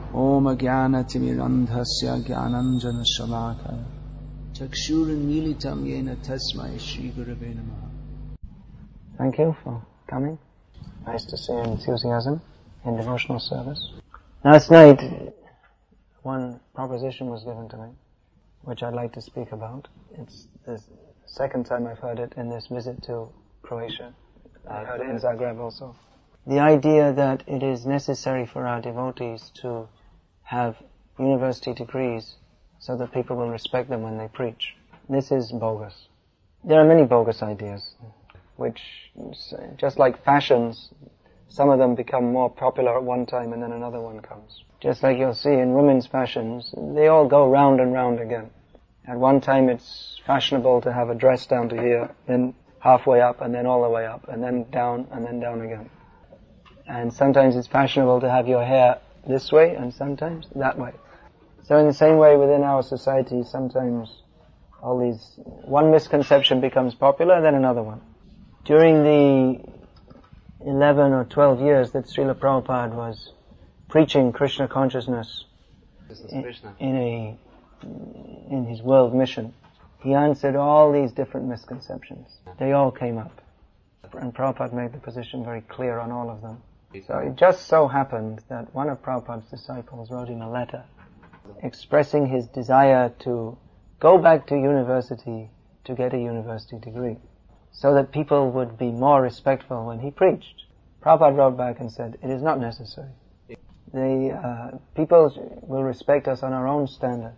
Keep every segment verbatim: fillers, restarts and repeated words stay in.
Om Jnanatimirandhasya Jnananjana Shalakaya Chakshurunmilitam Yena Tasmai Shri Gurave Namaha. Thank you for coming. Nice to see your enthusiasm in devotional service. Last night, one proposition was given to me, which I'd like to speak about. It's the second time I've heard it in this visit to Croatia. I heard it in Zagreb also. The idea that it is necessary for our devotees to have university degrees so that people will respect them when they preach. This is bogus. There are many bogus ideas, which, just like fashions, some of them become more popular at one time and then another one comes. Just like you'll see in women's fashions, they all go round and round again. At one time it's fashionable to have a dress down to here, then halfway up and then all the way up, and then down and then down again. And sometimes it's fashionable to have your hair this way and sometimes that way. So in the same way within our society, sometimes all these, one misconception becomes popular, then another one. During the eleven or twelve years that Srila Prabhupada was preaching Krishna consciousness in, in a, in his world mission, he answered all these different misconceptions. They all came up. And Prabhupada made the position very clear on all of them. So it just so happened that one of Prabhupada's disciples wrote him a letter expressing his desire to go back to university to get a university degree so that people would be more respectful when he preached. Prabhupada wrote back and said, it is not necessary. They, uh, people will respect us on our own standard,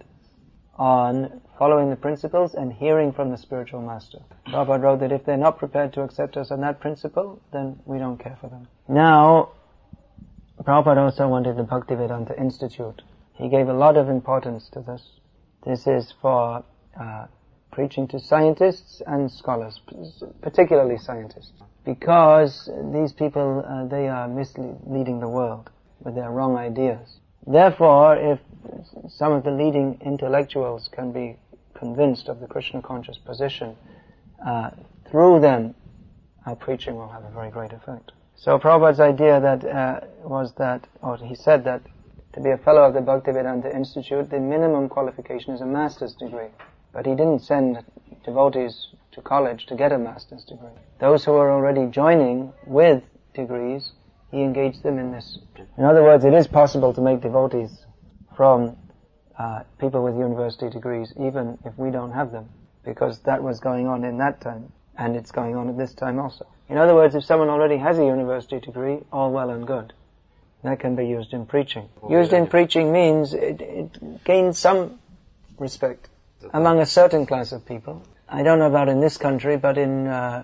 on following the principles and hearing from the spiritual master. Prabhupada wrote that if they're not prepared to accept us on that principle, then we don't care for them. Now, Prabhupada also wanted the Bhaktivedanta Institute. He gave a lot of importance to this. This is for uh, preaching to scientists and scholars, particularly scientists, because these people, uh, they are misleading the world with their wrong ideas. Therefore, if some of the leading intellectuals can be convinced of the Krishna conscious position, uh, through them, our preaching will have a very great effect. So Prabhupada's idea that uh, was that, or he said that to be a fellow of the Bhaktivedanta Institute, the minimum qualification is a master's degree. But he didn't send devotees to college to get a master's degree. Those who were already joining with degrees, he engaged them in this. In other words, it is possible to make devotees from uh, people with university degrees, even if we don't have them, because that was going on in that time, and it's going on at this time also. In other words, if someone already has a university degree, all well and good. That can be used in preaching. Used in preaching means it, it gains some respect among a certain class of people. I don't know about in this country, but in uh,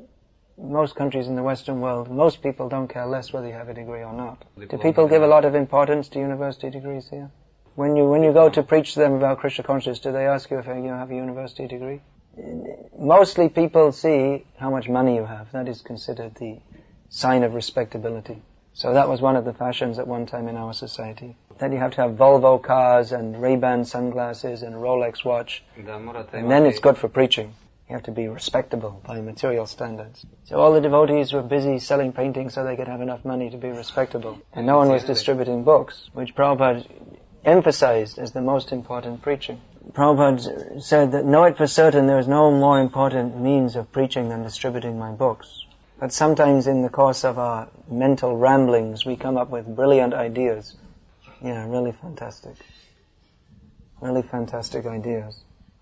most countries in the Western world, most people don't care less whether you have a degree or not. Do people give a lot of importance to university degrees here? When you when you go to preach to them about Krishna consciousness, do they ask you if you have a university degree? Mostly people see how much money you have. That is considered the sign of respectability. So that was one of the fashions at one time in our society. That you have to have Volvo cars and Ray-Ban sunglasses and a Rolex watch. And then it's good for preaching. You have to be respectable by material standards. So all the devotees were busy selling paintings so they could have enough money to be respectable. And no one was distributing books, which Prabhupada emphasized as the most important preaching. Prabhupada said that, know it for certain there is no more important means of preaching than distributing my books. But sometimes in the course of our mental ramblings, we come up with brilliant ideas. Yeah, really fantastic. Really fantastic ideas.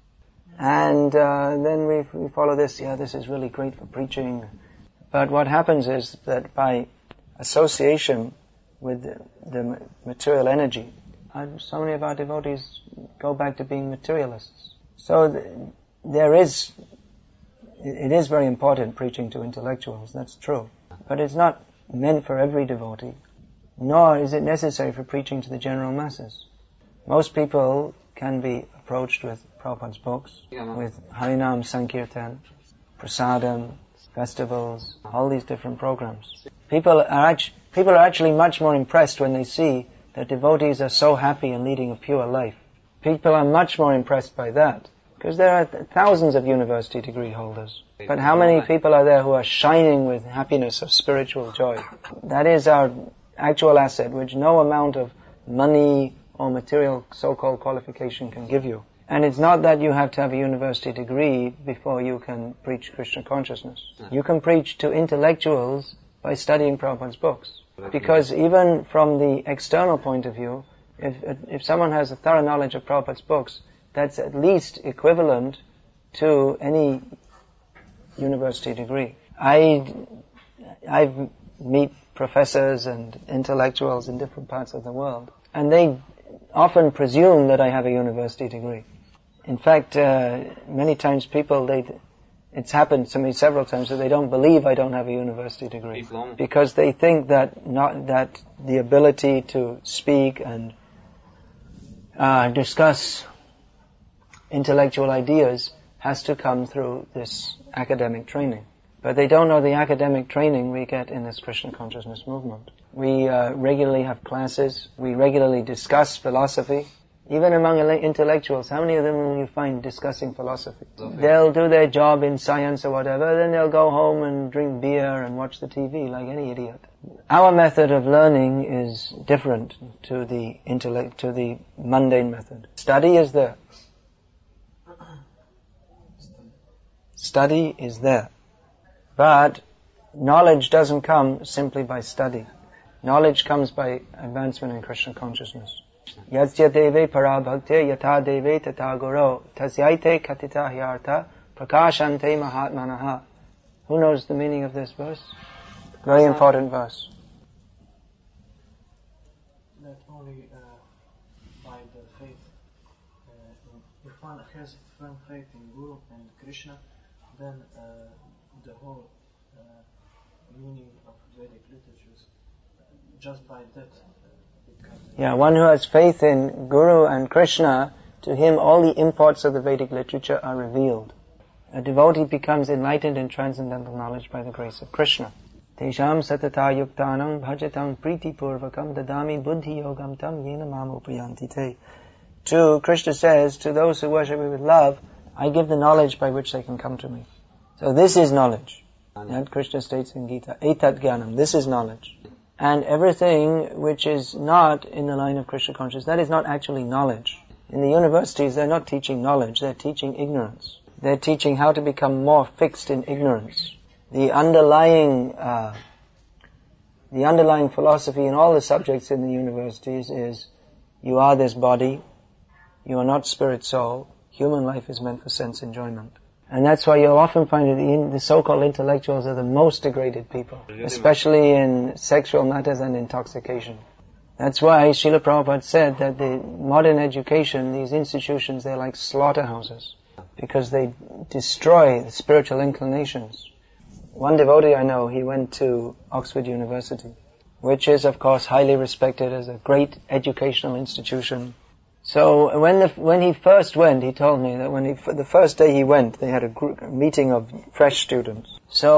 And uh, then we, we follow this, yeah, this is really great for preaching. But what happens is that by association with the, the material energy, uh, so many of our devotees go back to being materialists. So th- there is... It is very important preaching to intellectuals, that's true. But it's not meant for every devotee, nor is it necessary for preaching to the general masses. Most people can be approached with Prabhupada's books, with Harinam Sankirtan, Prasadam, festivals, all these different programs. People are, actu- people are actually much more impressed when they see that devotees are so happy and leading a pure life. People are much more impressed by that. Because there are thousands of university degree holders. But how many people are there who are shining with happiness of spiritual joy? That is our actual asset, which no amount of money or material so-called qualification can give you. And it's not that you have to have a university degree before you can preach Krishna consciousness. You can preach to intellectuals by studying Prabhupada's books. Because even from the external point of view, if if someone has a thorough knowledge of Prabhupada's books, that's at least equivalent to any university degree. I I meet professors and intellectuals in different parts of the world, and they often presume that I have a university degree. In fact, uh, many times people, they, it's happened to me several times that they don't believe I don't have a university degree. Because they think that not, that the ability to speak and uh, discuss intellectual ideas has to come through this academic training. But they don't know the academic training we get in this Krishna consciousness movement. We uh, regularly have classes, we regularly discuss philosophy. Even among intellectuals, how many of them will you find discussing philosophy? Okay. They'll do their job in science or whatever, then they'll go home and drink beer and watch the T V like any idiot. Our method of learning is different to the intellect, to the mundane method. Study is there. Study is there. But knowledge doesn't come simply by study. Knowledge comes by advancement in Krishna consciousness. Yasya deve para bhakte yata deve tata guru tasyaite katita hyartha prakashante mahatmanaha. Who knows the meaning of this verse? Very important verse. That only uh, by the faith, uh, if one has firm faith in Guru and Krishna, then uh, the whole uh, meaning of Vedic literatures, just by that, uh, it comes. Yeah, one who has faith in Guru and Krishna, to him all the imports of the Vedic literature are revealed. A devotee becomes enlightened in transcendental knowledge by the grace of Krishna. Tesham satata yuktanam bhajatam priti purvakam dadami buddhi yogam tam yena mam upayanti te. To, Krishna says, to those who worship me with love, I give the knowledge by which they can come to me. So this is knowledge. That Krishna states in Gita, etat jnanam, this is knowledge. And everything which is not in the line of Krishna consciousness, that is not actually knowledge. In the universities, they're not teaching knowledge, they're teaching ignorance. They're teaching how to become more fixed in ignorance. The underlying, uh, the underlying philosophy in all the subjects in the universities is, you are this body, you are not spirit soul, human life is meant for sense enjoyment. And that's why you'll often find that the, the so-called intellectuals are the most degraded people, especially in sexual matters and intoxication. That's why Srila Prabhupada said that the modern education, these institutions, they're like slaughterhouses, because they destroy the spiritual inclinations. One devotee I know, he went to Oxford University, which is of course highly respected as a great educational institution. So when the, when he first went, he told me that when he, the first day he went, they had a, group, a meeting of fresh students.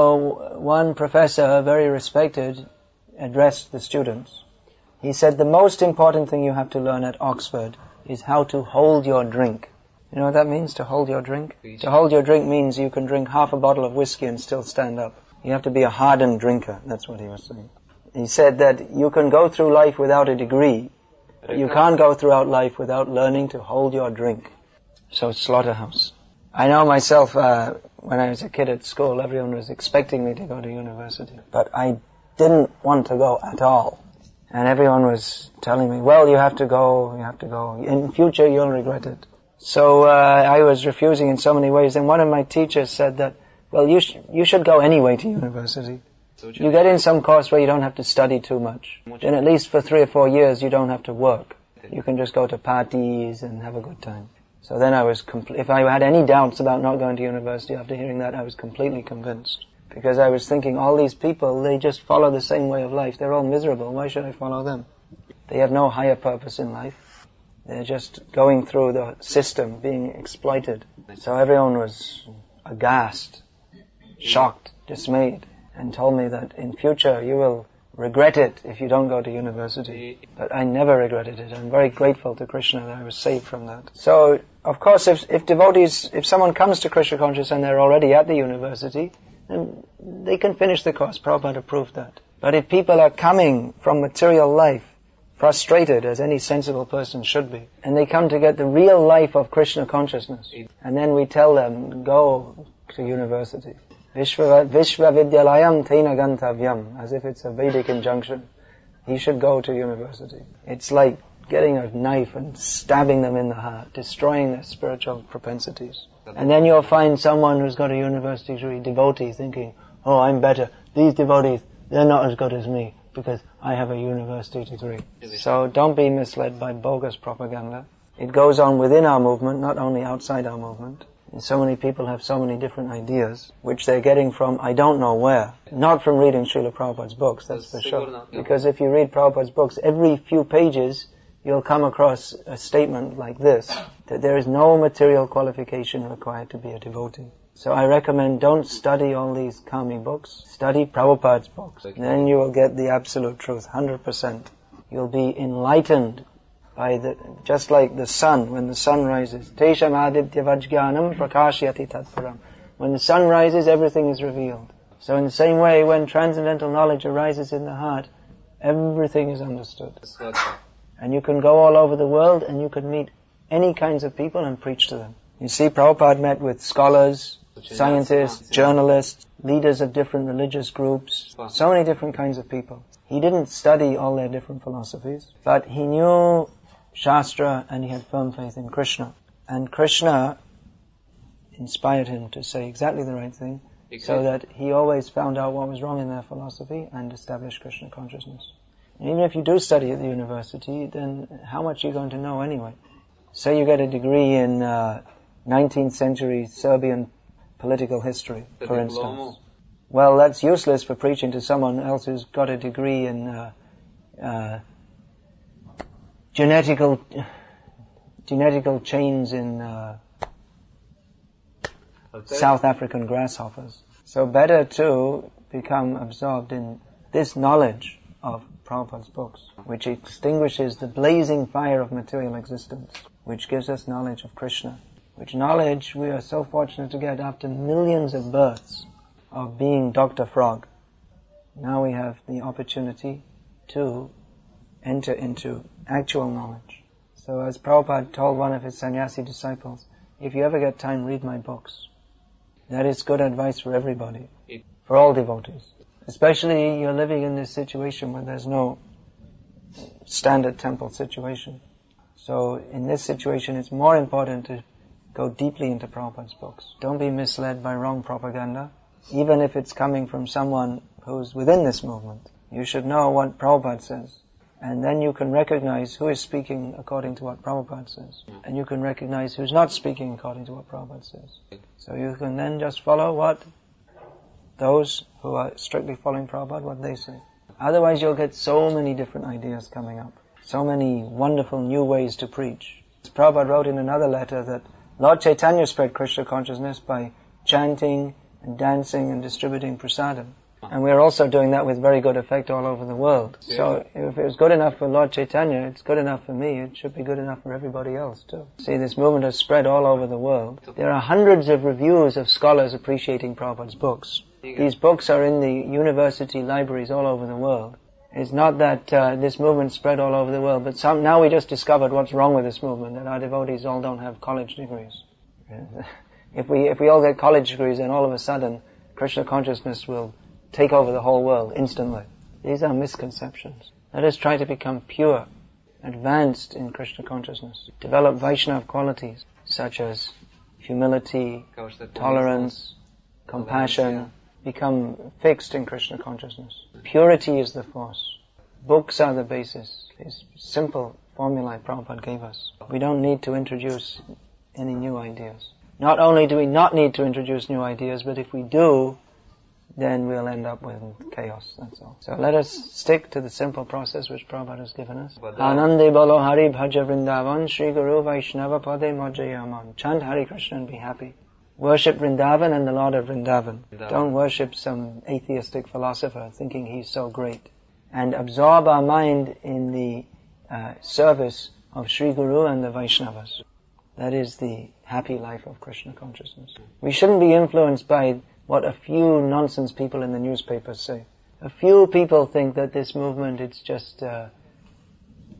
So one professor, very respected, addressed the students. He said, the most important thing you have to learn at Oxford is how to hold your drink. You know what that means, to hold your drink? Please. To hold your drink means you can drink half a bottle of whiskey and still stand up. You have to be a hardened drinker, that's what he was saying. He said that you can go through life without a degree, but you can't go throughout life without learning to hold your drink. So slaughterhouse. I know myself, uh, when I was a kid at school, everyone was expecting me to go to university. But I didn't want to go at all. And everyone was telling me, well, you have to go, you have to go. In future, you'll regret it. So uh, I was refusing in so many ways. And one of my teachers said that, well, you, sh- you should go anyway to university. You get in some course where you don't have to study too much. Then at least for three or four years you don't have to work. You can just go to parties and have a good time. So then I was, compl- if I had any doubts about not going to university after hearing that, I was completely convinced. Because I was thinking, all these people, they just follow the same way of life. They're all miserable. Why should I follow them? They have no higher purpose in life. They're just going through the system, being exploited. So everyone was aghast, shocked, dismayed, and told me that in future you will regret it if you don't go to university. But I never regretted it. I'm very grateful to Krishna that I was saved from that. So, of course, if, if devotees, if someone comes to Krishna consciousness and they're already at the university, then they can finish the course. Prabhupada approved that. But if people are coming from material life frustrated, as any sensible person should be. And they come to get the real life of Krishna consciousness. And then we tell them, go to university. Vishva, Vishva Vidyalayam Tena Gantavyam, as if it's a Vedic injunction. He should go to university. It's like getting a knife and stabbing them in the heart, destroying their spiritual propensities. And then you'll find someone who's got a university degree, devotee, thinking, oh, I'm better. These devotees, they're not as good as me because I have a university degree. So don't be misled by bogus propaganda. It goes on within our movement, not only outside our movement. And so many people have so many different ideas, which they're getting from I don't know where. Not from reading Srila Prabhupada's books, that's for sure. Because if you read Prabhupada's books, every few pages you'll come across a statement like this, that there is no material qualification required to be a devotee. So I recommend don't study all these kami books, study Prabhupada's books. Then you will get the absolute truth, one hundred percent. You'll be enlightened by the, just like the sun, when the sun rises. Tesham aditya vajjnanam prakashyati tatparam. When the sun rises, everything is revealed. So in the same way, when transcendental knowledge arises in the heart, everything is understood. And you can go all over the world and you can meet any kinds of people and preach to them. You see, Prabhupada met with scholars, scientists, journalists, leaders of different religious groups, so many different kinds of people. He didn't study all their different philosophies, but he knew Shastra and he had firm faith in Krishna. And Krishna inspired him to say exactly the right thing, so that he always found out what was wrong in their philosophy and established Krishna consciousness. And even if you do study at the university, then how much are you going to know anyway? Say you get a degree in uh, nineteenth century Serbian political history, for instance. Well, that's useless for preaching to someone else who's got a degree in uh, uh, genetical genetical chains in uh, South African grasshoppers. So better to become absorbed in this knowledge of Prabhupada's books, which extinguishes the blazing fire of material existence, which gives us knowledge of Krishna, which knowledge we are so fortunate to get after millions of births of being Doctor Frog. Now we have the opportunity to enter into actual knowledge. So as Prabhupada told one of his sannyasi disciples, if you ever get time, read my books. That is good advice for everybody, for all devotees. Especially you're living in this situation where there's no standard temple situation. So in this situation it's more important to go deeply into Prabhupada's books. Don't be misled by wrong propaganda, even if it's coming from someone who's within this movement. You should know what Prabhupada says. And then you can recognize who is speaking according to what Prabhupada says. And you can recognize who's not speaking according to what Prabhupada says. So you can then just follow what those who are strictly following Prabhupada, what they say. Otherwise you'll get so many different ideas coming up. So many wonderful new ways to preach. Prabhupada wrote in another letter that Lord Chaitanya spread Krishna consciousness by chanting and dancing and distributing prasadam. And we're also doing that with very good effect all over the world. Yeah. So if it was good enough for Lord Chaitanya, it's good enough for me, it should be good enough for everybody else too. See, this movement has spread all over the world. There are hundreds of reviews of scholars appreciating Prabhupada's books. These books are in the university libraries all over the world. It's not that uh, this movement spread all over the world, but some, now we just discovered what's wrong with this movement, that our devotees all don't have college degrees. If we, if we all get college degrees, then all of a sudden Krishna consciousness will take over the whole world instantly. These are misconceptions. Let us try to become pure, advanced in Krishna consciousness. Develop Vaishnava qualities such as humility, tolerance, compassion. Become fixed in Krishna consciousness. Purity is the force. Books are the basis. This simple formula Prabhupada gave us. We don't need to introduce any new ideas. Not only do we not need to introduce new ideas, but if we do, then we'll end up with chaos, that's all. So let us stick to the simple process which Prabhupada has given us. Anande bolo Hari Bhaja Vrindavan, Shri Guru Vaishnava Pade Mojayaman. Chant Hare Krishna and be happy. Worship Vrindavan and the Lord of Vrindavan. Don't worship some atheistic philosopher thinking he's so great. And absorb our mind in the uh, service of Sri Guru and the Vaishnavas. That is the happy life of Krishna consciousness. We shouldn't be influenced by what a few nonsense people in the newspapers say. A few people think that this movement, it's just uh,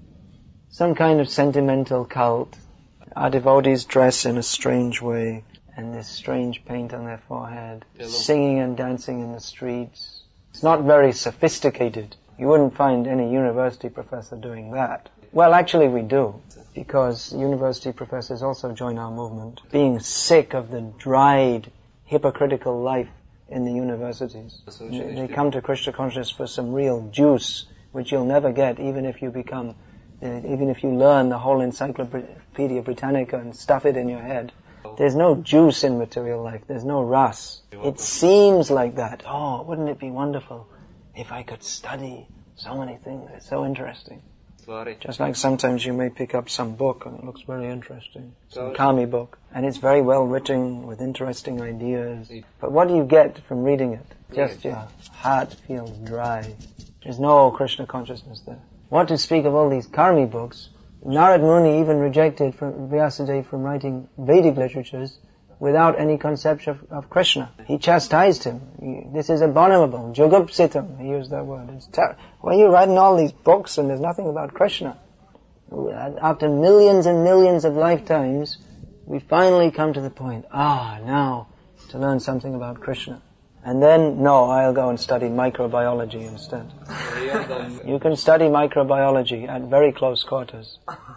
some kind of sentimental cult. Our devotees dress in a strange way, and this strange paint on their forehead, singing and dancing in the streets. It's not very sophisticated. You wouldn't find any university professor doing that. Well, actually we do, because university professors also join our movement, being sick of the dried, hypocritical life in the universities. They come to Krishna consciousness for some real juice, which you'll never get even if you become, even if you learn the whole Encyclopedia Britannica and stuff it in your head. There's no juice in material life. There's no ras. It seems like that. Oh, wouldn't it be wonderful if I could study so many things? It's so interesting. Just like sometimes you may pick up some book and it looks very interesting, some Kami book, and it's very well written with interesting ideas. But what do you get from reading it? Just your heart feels dry. There's no Krishna consciousness there. What to speak of all these Kami books? Narad Muni even rejected from Vyasadeva from writing Vedic literatures without any conception of, of Krishna. He chastised him. He, this is abominable. Jugupsitam, he used that word. It's ter- Why are you writing all these books and there's nothing about Krishna? After millions and millions of lifetimes, we finally come to the point, ah, now to learn something about Krishna. And then, no, I'll go and study microbiology instead. You can study microbiology at very close quarters.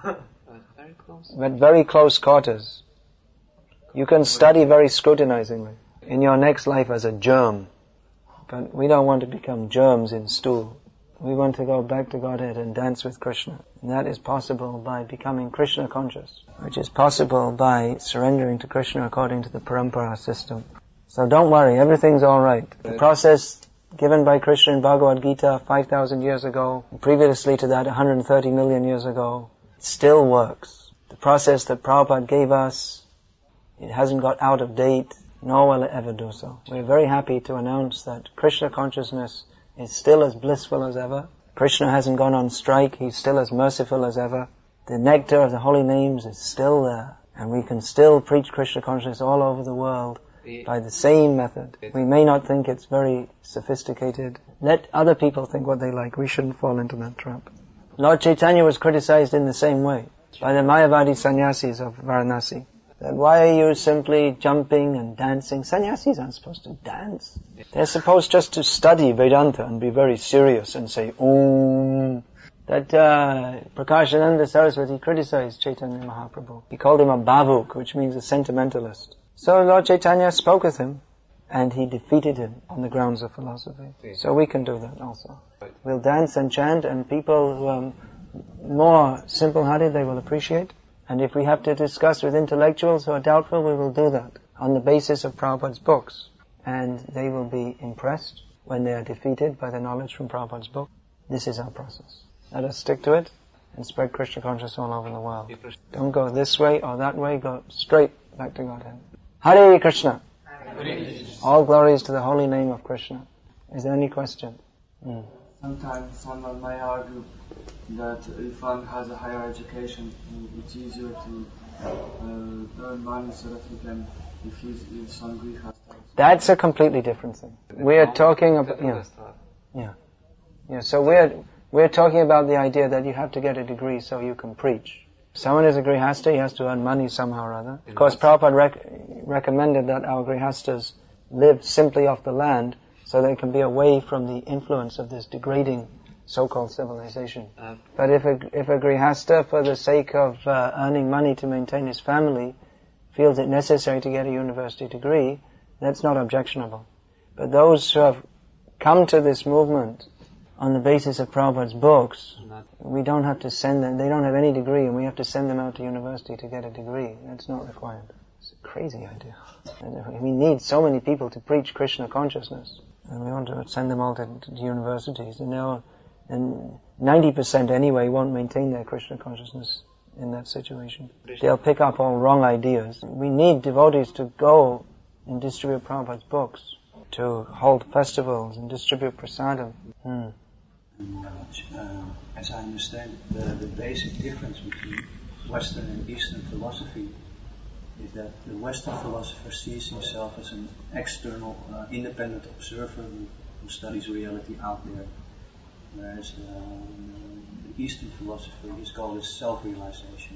At very close quarters. You can study very scrutinizingly in your next life as a germ. But we don't want to become germs in stool. We want to go back to Godhead and dance with Krishna. And that is possible by becoming Krishna conscious, which is possible by surrendering to Krishna according to the Parampara system. So don't worry, everything's alright. The process given by Krishna in Bhagavad Gita five thousand years ago, and previously to that one hundred thirty million years ago, still works. The process that Prabhupada gave us, it hasn't got out of date, nor will it ever do so. We're very happy to announce that Krishna consciousness is still as blissful as ever. Krishna hasn't gone on strike, he's still as merciful as ever. The nectar of the holy names is still there, and we can still preach Krishna consciousness all over the world by the same method. We may not think it's very sophisticated. Let other people think what they like. We shouldn't fall into that trap. Lord Chaitanya was criticized in the same way by the Mayavadi sannyasis of Varanasi. That why are you simply jumping and dancing? Sannyasis aren't supposed to dance. They're supposed just to study Vedanta and be very serious and say Om. That uh, Prakashananda Saraswati criticized Chaitanya Mahaprabhu. He called him a bhavuk, which means a sentimentalist. So Lord Chaitanya spoke with him, and he defeated him on the grounds of philosophy. So we can do that also. We'll dance and chant, and people who are more simple-hearted, they will appreciate. And if we have to discuss with intellectuals who are doubtful, we will do that on the basis of Prabhupada's books. And they will be impressed when they are defeated by the knowledge from Prabhupada's book. This is our process. Let us stick to it and spread Krishna consciousness all over the world. Don't go this way or that way, go straight back to Godhead. Hare Krishna. All glories to the holy name of Krishna. Is there any question? Mm. Sometimes someone may argue that if one has a higher education, it's easier to uh, earn money so that he can refuse some grihastha. That's a completely different thing. We're talking about, yeah, yeah, yeah. So we're we're talking about the idea that you have to get a degree so you can preach. If someone is a grihastha, he has to earn money somehow or other. Of course, Prabhupada rec- recommended that our grihasthas live simply off the land, so they can be away from the influence of this degrading so-called civilization. Uh, but if a, if a grihastha, for the sake of uh, earning money to maintain his family, feels it necessary to get a university degree, that's not objectionable. But those who have come to this movement on the basis of Prabhupada's books, we don't have to send them, they don't have any degree, and we have to send them out to university to get a degree. That's not required. It's a crazy idea. We need so many people to preach Krishna consciousness, and we want to send them all to, to universities, and now, and ninety percent anyway won't maintain their Krishna consciousness in that situation. They'll pick up all wrong ideas. We need devotees to go and distribute Prabhupada's books, to hold festivals and distribute prasadam. Hmm. Uh, as I understand, the, the basic difference between Western and Eastern philosophy is that the Western philosopher sees himself as an external, uh, independent observer who, who studies reality out there. whereas um, the Eastern philosophy, his goal is self-realization.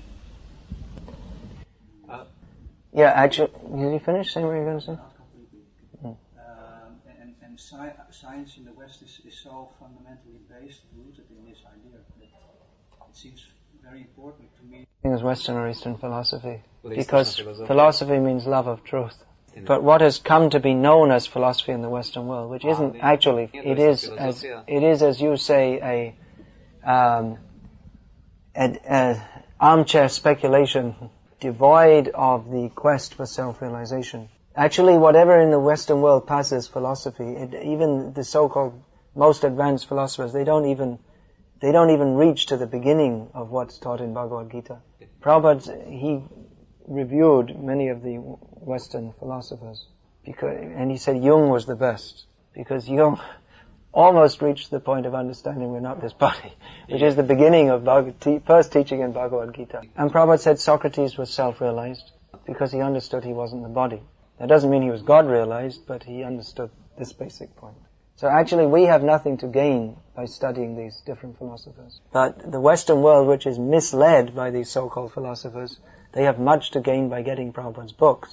Uh, yeah, actually, did you finish saying what you were going to say? Not completely. Mm. Um, and and sci- science in the West is, is so fundamentally based, rooted in this idea that it seems very important to me. As Western or Eastern philosophy, because philosophy means love of truth. But what has come to be known as philosophy in the Western world, which isn't actually, it is as it is as you say a, um, a, a armchair speculation, devoid of the quest for self-realization. Actually, whatever in the Western world passes philosophy, it, even the so-called most advanced philosophers, they don't even they don't even reach to the beginning of what's taught in Bhagavad Gita. Prabhupada, he reviewed many of the Western philosophers, because, and he said Jung was the best, because Jung almost reached the point of understanding we're not this body, which is the beginning of Bhagavad, te- first teaching in Bhagavad Gita. And Prabhupada said Socrates was self-realized because he understood he wasn't the body. That doesn't mean he was God-realized, but he understood this basic point. So actually we have nothing to gain by studying these different philosophers. But the Western world, which is misled by these so-called philosophers, they have much to gain by getting Prabhupada's books.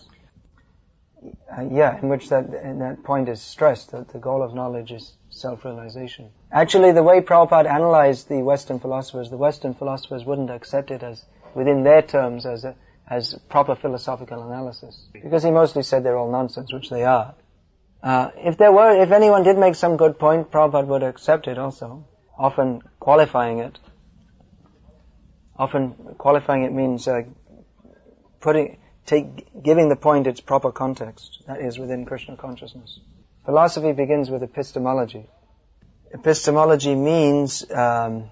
Uh, yeah, in which that, in that point is stressed, that the goal of knowledge is self-realization. Actually, the way Prabhupada analyzed the Western philosophers, the Western philosophers wouldn't accept it as, within their terms, as a, as proper philosophical analysis. Because he mostly said they're all nonsense, which they are. Uh, if there were, if anyone did make some good point, Prabhupada would accept it also, often qualifying it. Often qualifying it means uh, putting, take, giving the point its proper context, that is within Krishna consciousness. Philosophy begins with epistemology. Epistemology means um,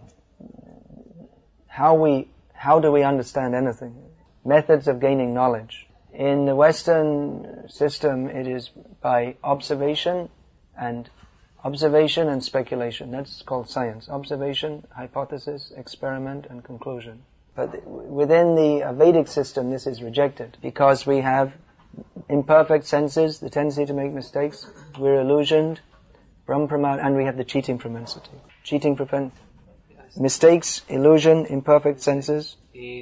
how we, how do we understand anything? Methods of gaining knowledge. In the Western system, it is by observation and observation and speculation. That's called science. Observation, hypothesis, experiment, and conclusion. But within the Vedic system, this is rejected because we have imperfect senses, the tendency to make mistakes. We're illusioned, Brahm Pramad, and we have the cheating propensity. Cheating propensity. Mistakes, illusion, imperfect senses.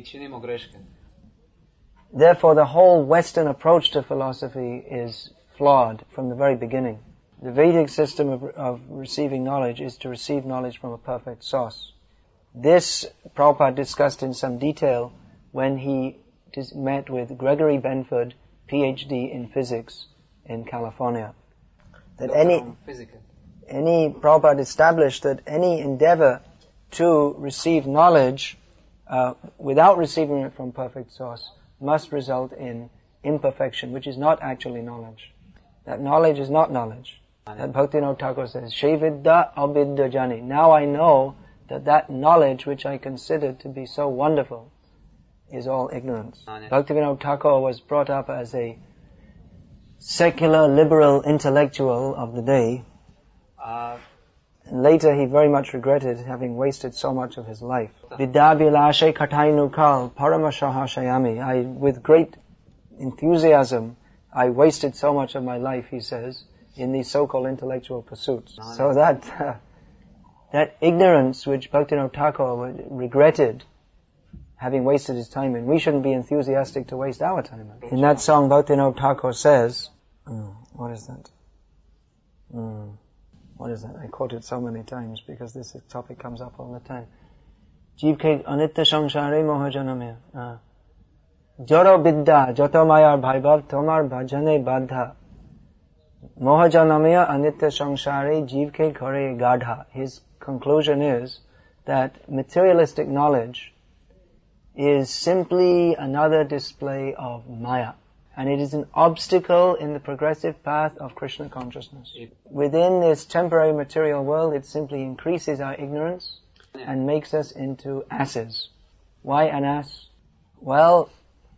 Therefore, the whole Western approach to philosophy is flawed from the very beginning. The Vedic system of, of receiving knowledge is to receive knowledge from a perfect source. This Prabhupada discussed in some detail when he dis- met with Gregory Benford, P H D in physics in California. That any, any Prabhupada established that any endeavor to receive knowledge uh, without receiving it from perfect source must result in imperfection, which is not actually knowledge. That knowledge is not knowledge. That Bhaktivinoda Thakur says, Shevidda abidda jani. Now I know that that knowledge which I considered to be so wonderful is all ignorance. Bhaktivinoda Thakur was brought up as a secular, liberal intellectual of the day. Uh, and later he very much regretted having wasted so much of his life. Vidyabilashe katainu kal paramashaha shayami. I, with great enthusiasm, I wasted so much of my life, he says, in these so-called intellectual pursuits. So that uh, that ignorance which Bhaktivinoda Thakur regretted having wasted his time in, we shouldn't be enthusiastic to waste our time in. In that song, Bhaktivinoda Thakur says, mm, what is that? Mm, what is that? I quote it so many times because this topic comes up all the time. Jeev ke anitya samsare moha janamya. Joro bidda joto mayar bhaibhav tomar bhajane badha. Moha janamya anitya samsare jeev ke ghare gadha. His conclusion is that materialistic knowledge is simply another display of Maya. And it is an obstacle in the progressive path of Krishna consciousness. Within this temporary material world, it simply increases our ignorance and makes us into asses. Why an ass? Well,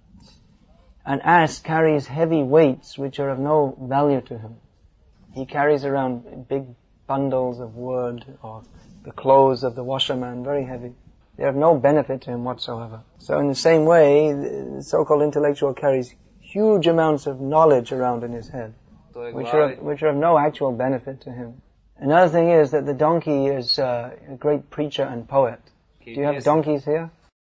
an ass carries heavy weights which are of no value to him. He carries around big bundles of wood or the clothes of the washerman, very heavy. They have no benefit to him whatsoever. So in the same way, the so-called intellectual carries huge amounts of knowledge around in his head, which are, which are of no actual benefit to him. Another thing is that the donkey is uh, a great preacher and poet. Do you have donkeys here?